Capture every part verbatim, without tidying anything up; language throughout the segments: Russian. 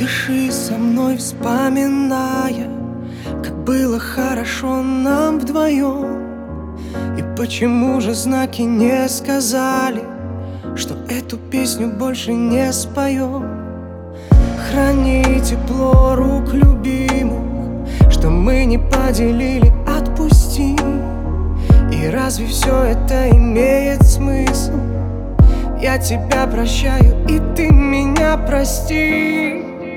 Дыши со мной, вспоминая, как было хорошо нам вдвоем. И почему же знаки не сказали, что эту песню больше не споем? Храни тепло рук любимых, что мы не поделили, отпусти. И разве все это имеет смысл? Я тебя прощаю, и ты меня прости.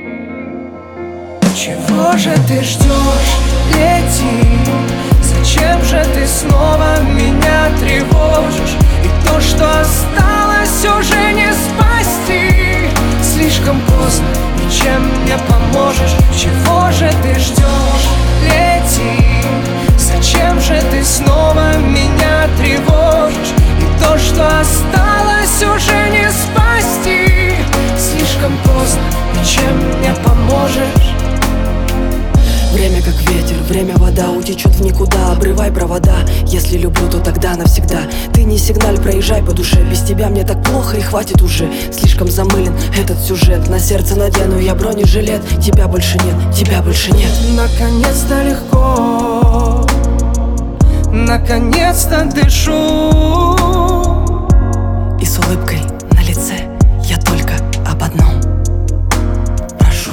Чего же ты ждешь? Лети. Зачем же ты снова меня тревожишь? И то, что осталось, уже не спасти. Слишком поздно, ничем не поможешь. Чего же ты ждешь? Лети. Зачем же ты снова меня тревожишь? И то, что осталось, уже не спасти. Слишком поздно, ничем не поможешь. Время как ветер, время вода, утечет в никуда. Обрывай провода, если люблю, то тогда навсегда. Ты не сигналь, проезжай по душе. Без тебя мне так плохо и хватит уже. Слишком замылен этот сюжет. На сердце надену я бронежилет. Тебя больше нет, тебя больше нет. Наконец-то легко, наконец-то дышу. И с улыбкой на лице я только об одном прошу.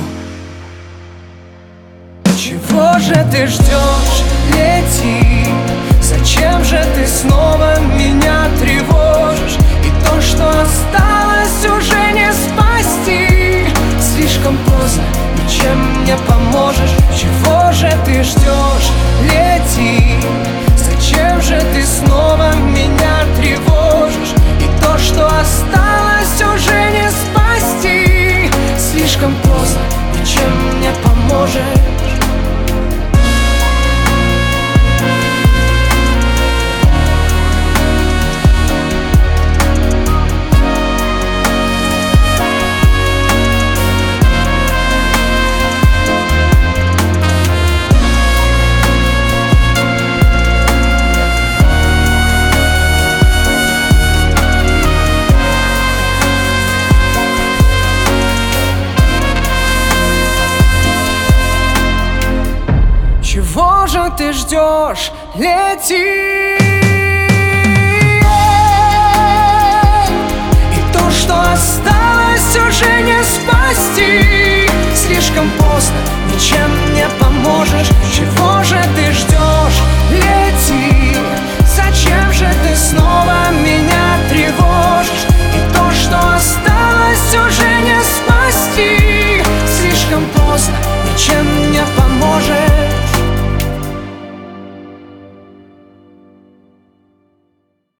Чего же ты ждешь? Лети. Зачем же ты снова меня тревожишь? И то, что осталось, уже не спасти. Слишком поздно, ничем не поможешь. Чего же ты ждешь? Лети. Зачем же ты снова меня тревожишь? И то, что осталось, уже не спасти. Слишком поздно, ничем не поможешь. Чего же ты ждешь? Лети. И то, что осталось, уже не спасти. Слишком поздно, ничем не поможешь. Чего